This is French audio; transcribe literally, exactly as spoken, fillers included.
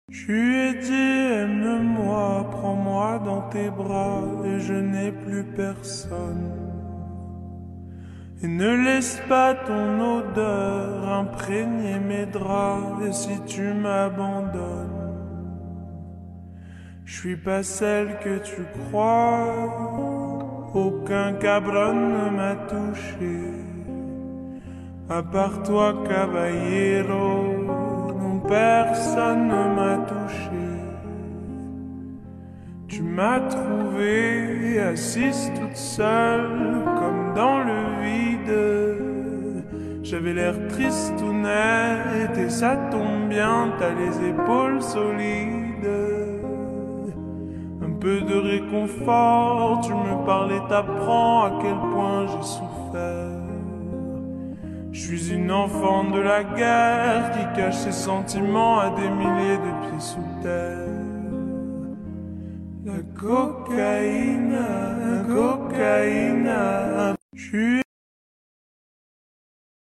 Je lui ai dit aime-moi, prends-moi dans tes bras et je n'ai plus personne. Et ne laisse pas ton odeur imprégner mes draps. Et si tu m'abandonnes, je suis pas celle que tu crois. Aucun cabron ne m'a touché, à part toi, caballero. Non, personne ne m'a touché. Tu m'as trouvée assise toute seule, comme dans le vide. J'avais l'air triste ou net, et ça tombe bien, t'as les épaules solides. Un peu de réconfort, tu me parlais, t'apprends à quel point j'ai souffert. Je suis une enfant de la guerre qui cache ses sentiments à des milliers de pieds sous terre. La cocaïne, la cocaïne. Je suis